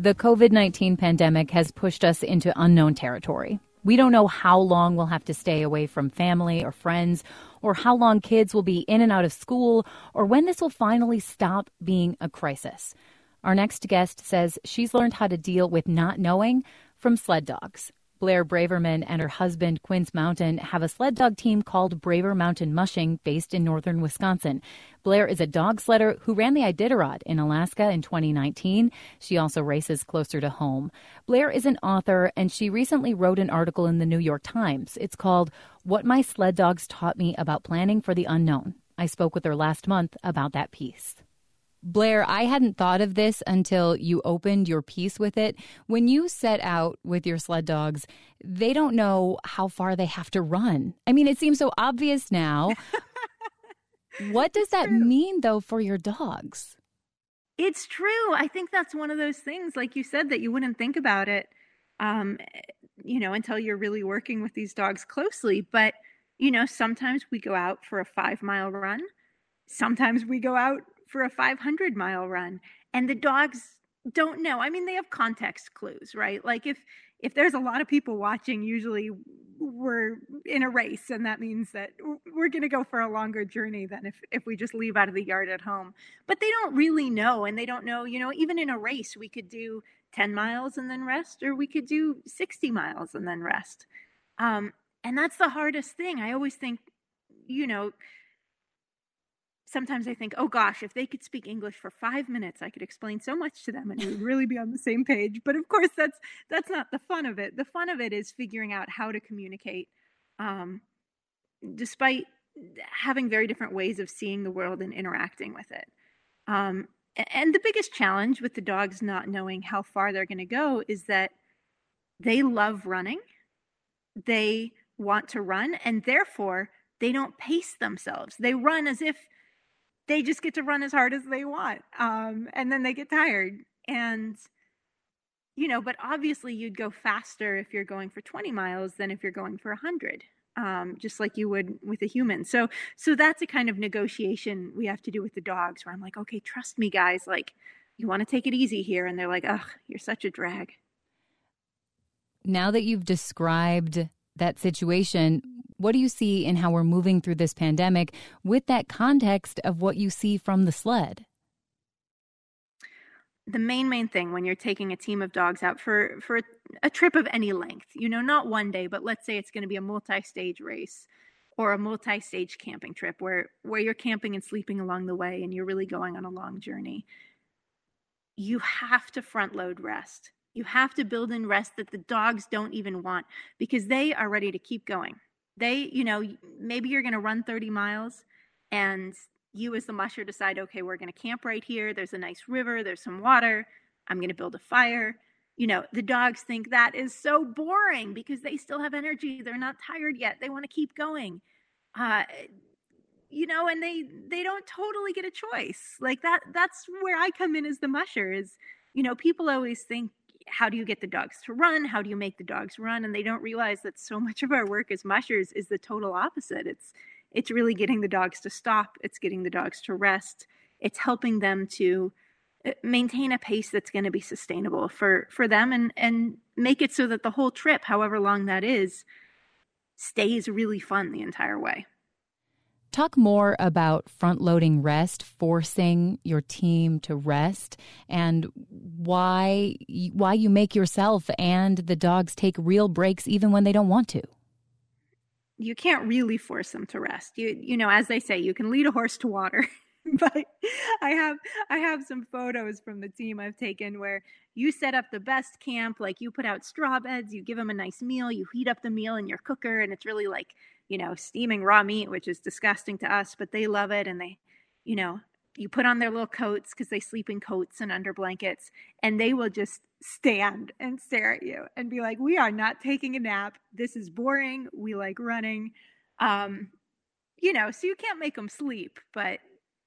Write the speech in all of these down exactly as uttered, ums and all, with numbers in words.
The COVID nineteen pandemic has pushed us into unknown territory. We don't know how long we'll have to stay away from family or friends, or how long kids will be in and out of school, or when this will finally stop being a crisis. Our next guest says she's learned how to deal with not knowing from sled dogs. Blair Braverman and her husband, Quince Mountain, have a sled dog team called Braver Mountain Mushing based in northern Wisconsin. Blair is a dog sledder who ran the Iditarod in Alaska in twenty nineteen. She also races closer to home. Blair is an author, and she recently wrote an article in the New York Times. It's called What My Sled Dogs Taught Me About Planning for the Unknown. I spoke with her last month about that piece. Blair, I hadn't thought of this until you opened your piece with it. When you set out with your sled dogs, they don't know how far they have to run. I mean, it seems so obvious now. What does that true. mean, though, for your dogs? It's true. I think that's one of those things, like you said, that you wouldn't think about it, um, you know, until you're really working with these dogs closely. But, you know, sometimes we go out for a five mile run. Sometimes we go out for a five hundred mile run, and the dogs don't know. I mean, they have context clues, right? Like if, if there's a lot of people watching, usually we're in a race, and that means that we're going to go for a longer journey than if, if we just leave out of the yard at home. But they don't really know, and they don't know, you know, even in a race, we could do ten miles and then rest, or we could do sixty miles and then rest. Um, and that's the hardest thing. I always think, you know, sometimes I think, oh gosh, if they could speak English for five minutes, I could explain so much to them and we would really be on the same page. But of course, that's that's not the fun of it. The fun of it is figuring out how to communicate, um, despite having very different ways of seeing the world and interacting with it. Um, and the biggest challenge with the dogs not knowing how far they're going to go is that they love running. They want to run, and therefore they don't pace themselves. They run as if they just get to run as hard as they want. Um, and then they get tired. And, you know, but obviously you'd go faster if you're going for twenty miles than if you're going for one hundred, um, just like you would with a human. So, so that's a kind of negotiation we have to do with the dogs, where I'm like, okay, trust me, guys. Like, you want to take it easy here. And they're like, ugh, you're such a drag. Now that you've described that situation, what do you see in how we're moving through this pandemic with that context of what you see from the sled? The main, main thing when you're taking a team of dogs out for, for a trip of any length, you know, not one day, but let's say it's going to be a multi-stage race or a multi-stage camping trip where, where you're camping and sleeping along the way and you're really going on a long journey. You have to front load rest. You have to build in rest that the dogs don't even want, because they are ready to keep going. They, you know, maybe you're going to run thirty miles and you as the musher decide, okay, we're going to camp right here. There's a nice river. There's some water. I'm going to build a fire. You know, the dogs think that is so boring because they still have energy. They're not tired yet. They want to keep going. Uh, you know, and they, they don't totally get a choice. Like that, that's where I come in as the musher is, you know, people always think, how do you get the dogs to run? How do you make the dogs run? And they don't realize that so much of our work as mushers is the total opposite. It's it's really getting the dogs to stop. It's getting the dogs to rest. It's helping them to maintain a pace that's going to be sustainable for, for them and, and make it so that the whole trip, however long that is, stays really fun the entire way. Talk more about front-loading rest, forcing your team to rest, and why why you make yourself and the dogs take real breaks even when they don't want to. You can't really force them to rest. You you know, as they say, you can lead a horse to water. But I have I have some photos from the team I've taken where you set up the best camp, like you put out straw beds, you give them a nice meal, you heat up the meal in your cooker, and it's really like, you know, steaming raw meat, which is disgusting to us, but they love it. And they, you know, you put on their little coats because they sleep in coats and under blankets, and they will just stand and stare at you and be like, we are not taking a nap. This is boring. We like running. Um, you know, so you can't make them sleep, but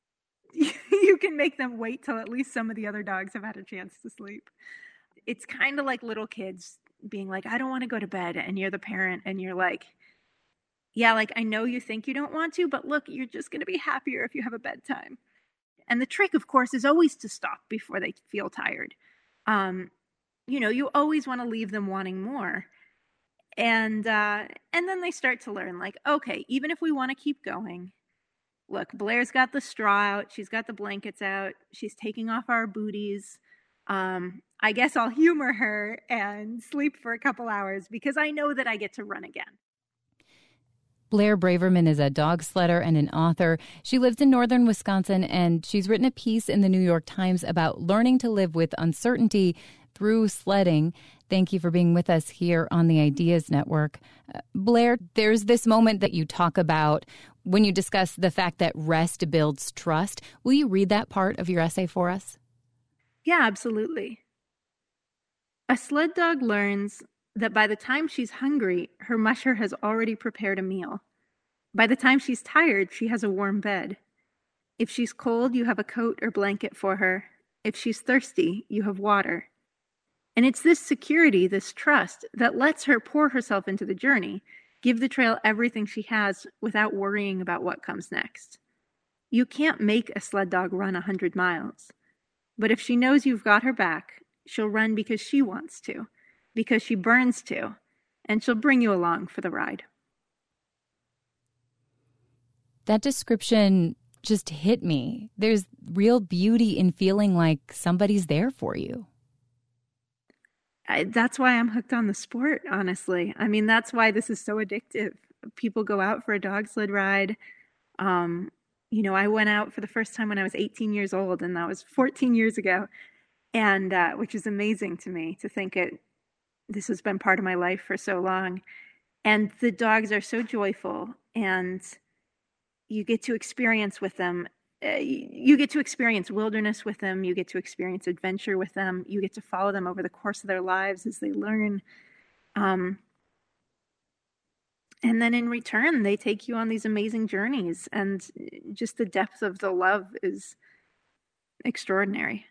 you can make them wait till at least some of the other dogs have had a chance to sleep. It's kind of like little kids being like, I don't want to go to bed. And you're the parent and you're like, yeah, like, I know you think you don't want to, but look, you're just going to be happier if you have a bedtime. And the trick, of course, is always to stop before they feel tired. Um, you know, you always want to leave them wanting more. And uh, and then they start to learn, like, okay, even if we want to keep going, look, Blair's got the straw out, she's got the blankets out, she's taking off our booties. Um, I guess I'll humor her and sleep for a couple hours because I know that I get to run again. Blair Braverman is a dog sledder and an author. She lives in northern Wisconsin, and she's written a piece in the New York Times about learning to live with uncertainty through sledding. Thank you for being with us here on the Ideas Network. Uh, Blair, there's this moment that you talk about when you discuss the fact that rest builds trust. Will you read that part of your essay for us? Yeah, absolutely. A sled dog learns that by the time she's hungry, her musher has already prepared a meal. By the time she's tired, she has a warm bed. If she's cold, you have a coat or blanket for her. If she's thirsty, you have water. And it's this security, this trust, that lets her pour herself into the journey, give the trail everything she has without worrying about what comes next. You can't make a sled dog run a hundred miles. But if she knows you've got her back, she'll run because she wants to, because she burns to, and she'll bring you along for the ride. That description just hit me. There's real beauty in feeling like somebody's there for you. I, that's why I'm hooked on the sport, honestly. I mean, that's why this is so addictive. People go out for a dog sled ride. Um, you know, I went out for the first time when I was eighteen years old, and that was fourteen years ago, and uh, which is amazing to me to think it. This has been part of my life for so long. And the dogs are so joyful, and you get to experience with them. Uh, you get to experience wilderness with them. You get to experience adventure with them. You get to follow them over the course of their lives as they learn. Um, and then in return, they take you on these amazing journeys. And just the depth of the love is extraordinary.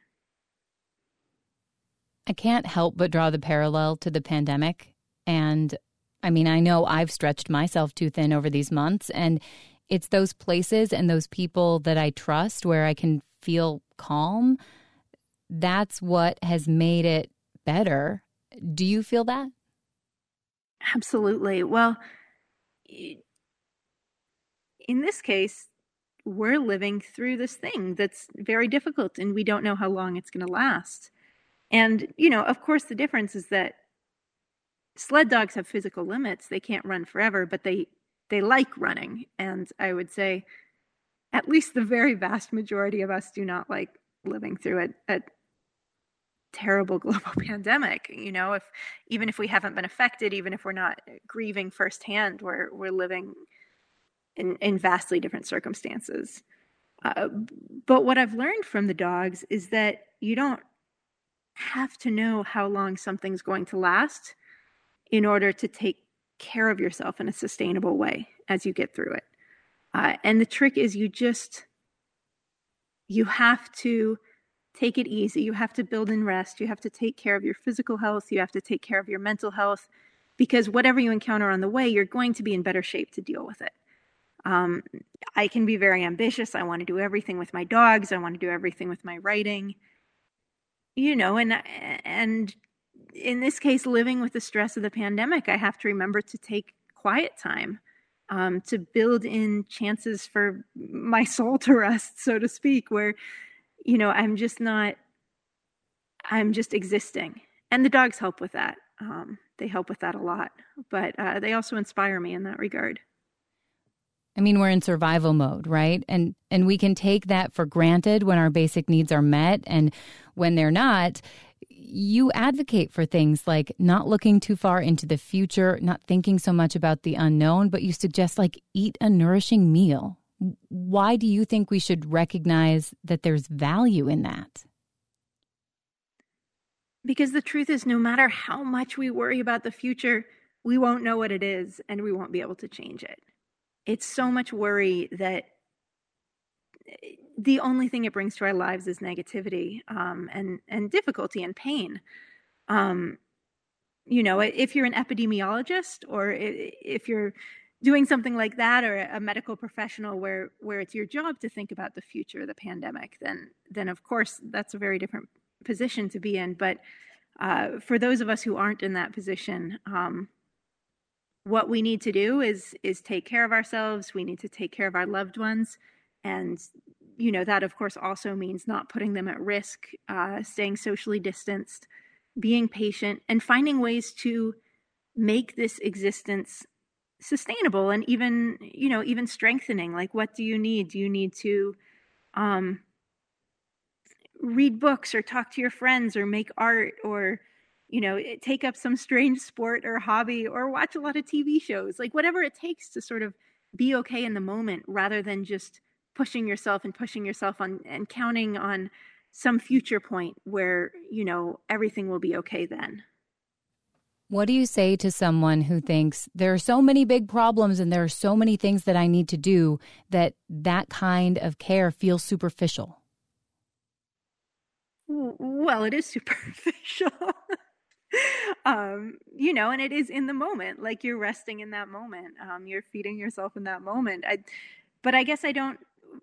I can't help but draw the parallel to the pandemic. And I mean, I know I've stretched myself too thin over these months, and it's those places and those people that I trust where I can feel calm. That's what has made it better. Do you feel that? Absolutely. Well, in this case, we're living through this thing that's very difficult, and we don't know how long it's going to last. And, you know, of course, the difference is that sled dogs have physical limits. They can't run forever, but they, they like running. And I would say at least the very vast majority of us do not like living through a, a terrible global pandemic. You know, if even if we haven't been affected, even if we're not grieving firsthand, we're, we're living in, in vastly different circumstances. Uh, but what I've learned from the dogs is that you don't have to know how long something's going to last in order to take care of yourself in a sustainable way as you get through it. Uh, and the trick is you just, you have to take it easy. You have to build in rest. You have to take care of your physical health. You have to take care of your mental health, because whatever you encounter on the way, you're going to be in better shape to deal with it. Um, I can be very ambitious. I want to do everything with my dogs. I want to do everything with my writing. You know, and and in this case, living with the stress of the pandemic, I have to remember to take quiet time, um, to build in chances for my soul to rest, so to speak, where, you know, I'm just not, I'm just existing. And the dogs help with that. Um, they help with that a lot, but uh, they also inspire me in that regard. I mean, we're in survival mode, right? And and we can take that for granted when our basic needs are met. And when they're not, you advocate for things like not looking too far into the future, not thinking so much about the unknown, but you suggest like eat a nourishing meal. Why do you think we should recognize that there's value in that? Because the truth is, no matter how much we worry about the future, we won't know what it is and we won't be able to change it. It's so much worry that the only thing it brings to our lives is negativity, um, and, and difficulty and pain. Um, you know, if you're an epidemiologist, or if you're doing something like that, or a medical professional where, where it's your job to think about the future of the pandemic, then, then of course that's a very different position to be in. But uh, for those of us who aren't in that position, um, what we need to do is is take care of ourselves. We need to take care of our loved ones, and you know that of course also means not putting them at risk, uh, staying socially distanced, being patient, and finding ways to make this existence sustainable and even you know even strengthening. Like, what do you need? Do you need to um, read books or talk to your friends or make art or you know take up some strange sport or hobby or watch a lot of T V shows? Like, whatever it takes to sort of be okay in the moment, rather than just pushing yourself and pushing yourself on and counting on some future point where you know everything will be okay then. What do you say to someone who thinks there are so many big problems and there are so many things that I need to do that that kind of care feels superficial? Well, it is superficial. um, you know, and it is in the moment, like you're resting in that moment. Um, you're feeding yourself in that moment. I, but I guess I don't,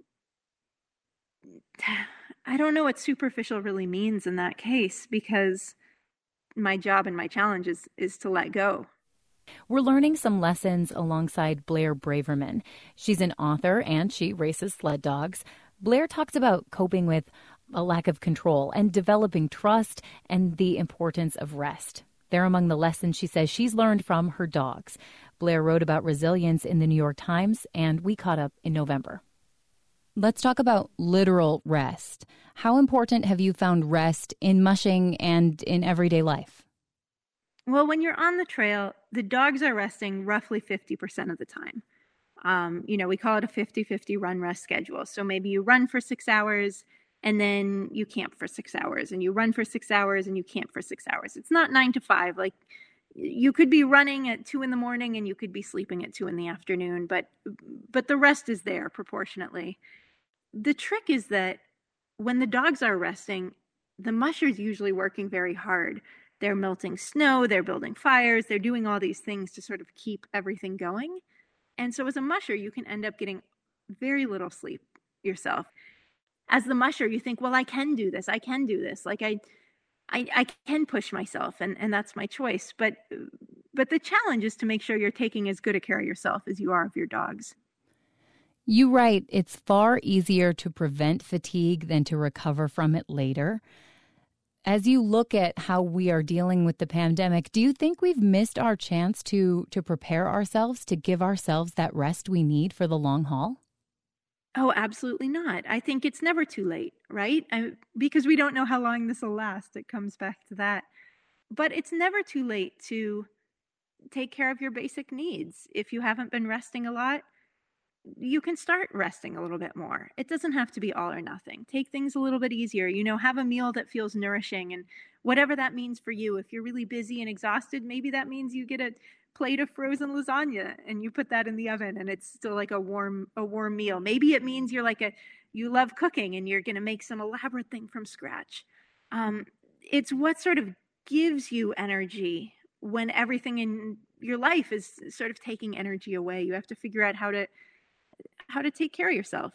I don't know what superficial really means in that case, because my job and my challenge is, is to let go. We're learning some lessons alongside Blair Braverman. She's an author and she races sled dogs. Blair talks about coping with a lack of control and developing trust and the importance of rest. They're among the lessons she says she's learned from her dogs. Blair wrote about resilience in the New York Times, and we caught up in November. Let's talk about literal rest. How important have you found rest in mushing and in everyday life? Well, when you're on the trail, the dogs are resting roughly fifty percent of the time. Um, you know, we call it a fifty-fifty run-rest schedule. So maybe you run for six hours and then you camp for six hours and you run for six hours and you camp for six hours. It's not nine to five. Like, you could be running at two in the morning and you could be sleeping at two in the afternoon, but but the rest is there proportionately. The trick is that when the dogs are resting, the musher's usually working very hard. They're melting snow, they're building fires, they're doing all these things to sort of keep everything going. And so as a musher, you can end up getting very little sleep yourself. As the musher, you think, well, I can do this. I can do this. Like I, I, I can push myself, and, and that's my choice. But, but the challenge is to make sure you're taking as good a care of yourself as you are of your dogs. You write, it's far easier to prevent fatigue than to recover from it later. As you look at how we are dealing with the pandemic, do you think we've missed our chance to to prepare ourselves, to give ourselves that rest we need for the long haul? Oh, absolutely not. I think it's never too late, right? I, because we don't know how long this will last. It comes back to that. But it's never too late to take care of your basic needs. If you haven't been resting a lot, you can start resting a little bit more. It doesn't have to be all or nothing. Take things a little bit easier. You know, have a meal that feels nourishing, and whatever that means for you. If you're really busy and exhausted, maybe that means you get a plate of frozen lasagna and you put that in the oven and it's still like a warm a warm meal. Maybe it means you're like a you love cooking and you're going to make some elaborate thing from scratch. Um, it's what sort of gives you energy when everything in your life is sort of taking energy away. You have to figure out how to how to take care of yourself.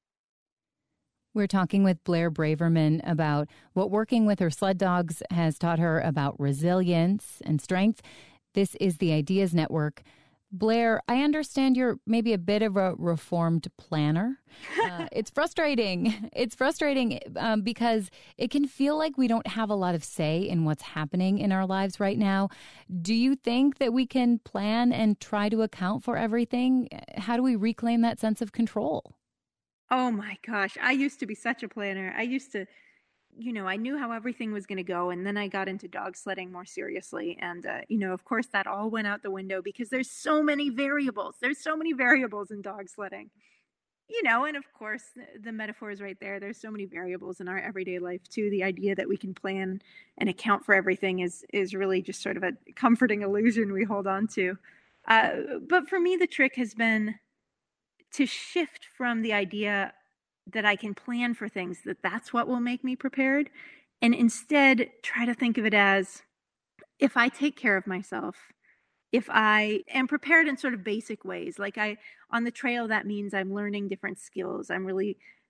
We're talking with Blair Braverman about what working with her sled dogs has taught her about resilience and strength. This is the Ideas Network. Blair, I understand you're maybe a bit of a reformed planner. Uh, it's frustrating. It's frustrating um, because it can feel like we don't have a lot of say in what's happening in our lives right now. Do you think that we can plan and try to account for everything? How do we reclaim that sense of control? Oh my gosh, I used to be such a planner. I used to, you know, I knew how everything was going to go. And then I got into dog sledding more seriously. And, uh, you know, of course, that all went out the window because there's so many variables. There's so many variables in dog sledding, you know, and of course, the, the metaphor is right there. There's so many variables in our everyday life, too. The idea that we can plan and account for everything is, is really just sort of a comforting illusion we hold on to. Uh, but for me, the trick has been to shift from the idea that I can plan for things, that that's what will make me prepared, and instead try to think of it as, if I take care of myself, if I am prepared in sort of basic ways, like I, on the trail, that means I'm learning different skills. I'm really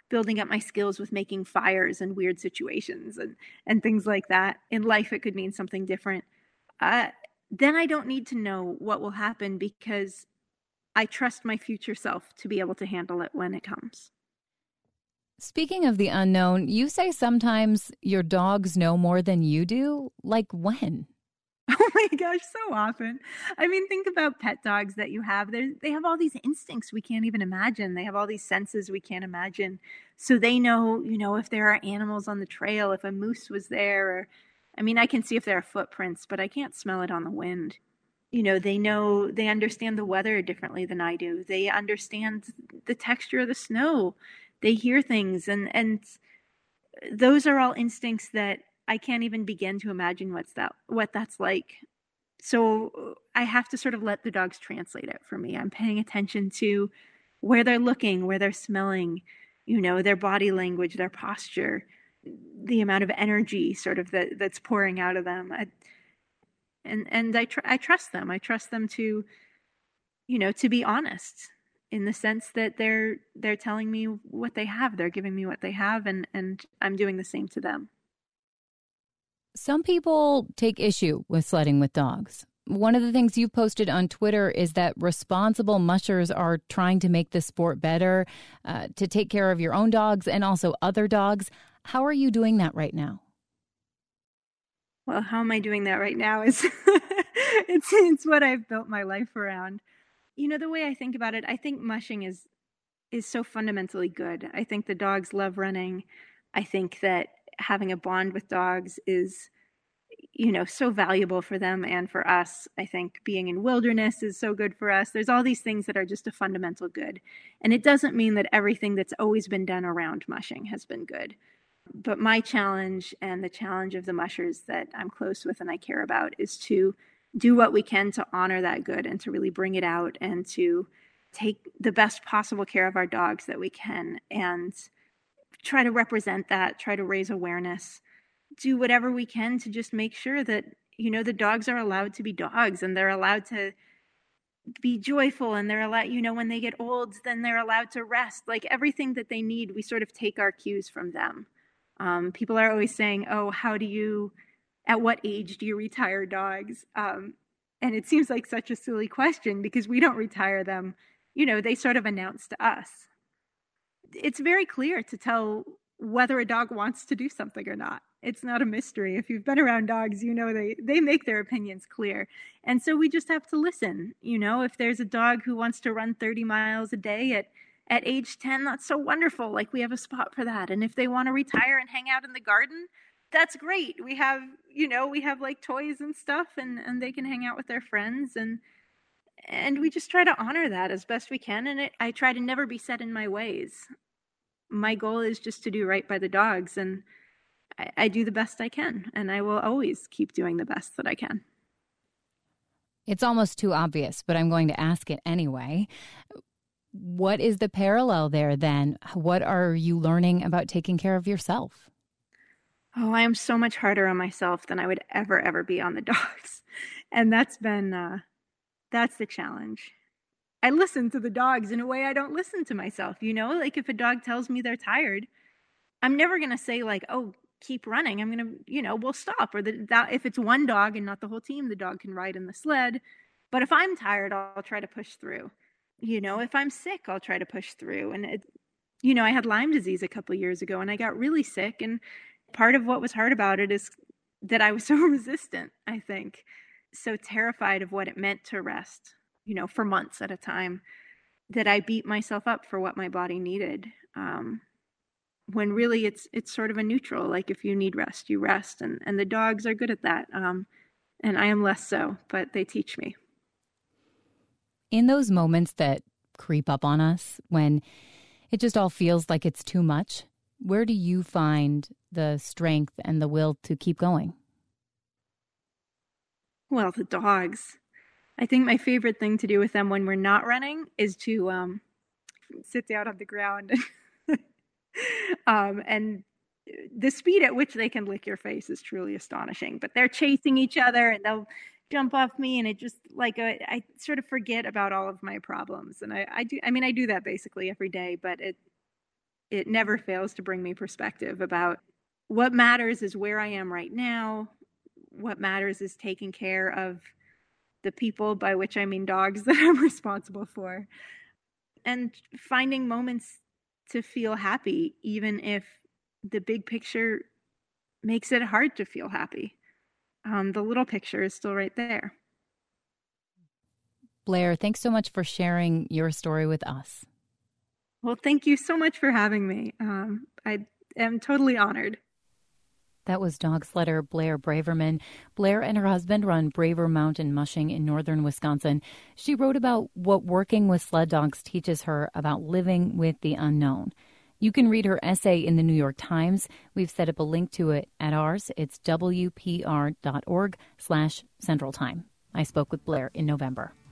building up my skills with making fires in weird situations and, and things like that. In life, it could mean something different. Uh, then I don't need to know what will happen because I trust my future self to be able to handle it when it comes. Speaking of the unknown, you say sometimes your dogs know more than you do. Like when? Oh my gosh, so often. I mean, think about pet dogs that you have. They they have all these instincts we can't even imagine. They have all these senses we can't imagine. So they know, you know, if there are animals on the trail, if a moose was there, or I mean, I can see if there are footprints, but I can't smell it on the wind. You know, they know, they understand the weather differently than I do. They understand the texture of the snow. They hear things, and and those are all instincts that I can't even begin to imagine what's that what that's like. So I have to sort of let the dogs translate it for me. I'm paying attention to where they're looking, where they're smelling, you know, their body language, their posture, the amount of energy sort of that that's pouring out of them. I, and and I tr- I trust them. I trust them to, you know, to be honest in the sense that they're they're telling me what they have. They're giving me what they have, and and I'm doing the same to them. Some people take issue with sledding with dogs. One of the things you've posted on Twitter is that responsible mushers are trying to make the sport better, uh, to take care of your own dogs and also other dogs. How are you doing that right now? Well, how am I doing that right now is it's it's what I've built my life around. You know, the way I think about it, I think mushing is is so fundamentally good. I think the dogs love running. I think that having a bond with dogs is, you know, so valuable for them and for us. I think being in wilderness is so good for us. There's all these things that are just a fundamental good. And it doesn't mean that everything that's always been done around mushing has been good. But my challenge and the challenge of the mushers that I'm close with and I care about is to do what we can to honor that good and to really bring it out and to take the best possible care of our dogs that we can and try to represent that, try to raise awareness, do whatever we can to just make sure that, you know, the dogs are allowed to be dogs and they're allowed to be joyful and they're allowed, you know, when they get old, then they're allowed to rest. Like everything that they need, we sort of take our cues from them. Um, people are always saying, oh, how do you, at what age do you retire dogs? Um, and it seems like such a silly question because we don't retire them. You know, they sort of announce to us. It's very clear to tell whether a dog wants to do something or not. It's not a mystery. If you've been around dogs, you know they, they make their opinions clear. And so we just have to listen. You know, if there's a dog who wants to run thirty miles a day at, at age ten, that's so wonderful. Like we have a spot for that. And if they want to retire and hang out in the garden, that's great. We have, you know, we have like toys and stuff and, and they can hang out with their friends. And and we just try to honor that as best we can. And it, I try to never be set in my ways. My goal is just to do right by the dogs. And I, I do the best I can. And I will always keep doing the best that I can. It's almost too obvious, but I'm going to ask it anyway. What is the parallel there then? What are you learning about taking care of yourself? Oh, I am so much harder on myself than I would ever, ever be on the dogs. And that's been, uh, that's the challenge. I listen to the dogs in a way I don't listen to myself. You know, like if a dog tells me they're tired, I'm never going to say like, oh, keep running. I'm going to, you know, we'll stop. Or the, that, if it's one dog and not the whole team, the dog can ride in the sled. But if I'm tired, I'll try to push through. You know, if I'm sick, I'll try to push through. And, it, you know, I had Lyme disease a couple of years ago and I got really sick. And part of what was hard about it is that I was so resistant, I think, so terrified of what it meant to rest, you know, for months at a time, that I beat myself up for what my body needed. Um, when really it's it's sort of a neutral, like if you need rest, you rest. And, and the dogs are good at that. Um, and I am less so, but they teach me. In those moments that creep up on us, when it just all feels like it's too much, where do you find the strength and the will to keep going? Well, the dogs. I think my favorite thing to do with them when we're not running is to um, sit down on the ground. um, and the speed at which they can lick your face is truly astonishing. But they're chasing each other and they'll jump off me, and it just like a, I sort of forget about all of my problems. And I, I do. I mean, I do that basically every day. But it it never fails to bring me perspective about what matters is where I am right now. What matters is taking care of the people, by which I mean dogs, that I'm responsible for, and finding moments to feel happy, even if the big picture makes it hard to feel happy. Um, the little picture is still right there. Blair, thanks so much for sharing your story with us. Well, thank you so much for having me. Um, I am totally honored. That was dog sledder Blair Braverman. Blair and her husband run Braver Mountain Mushing in northern Wisconsin. She wrote about what working with sled dogs teaches her about living with the unknown. You can read her essay in the New York Times. We've set up a link to it at ours. It's W P R dot org slash Central Time. I spoke with Blair in November.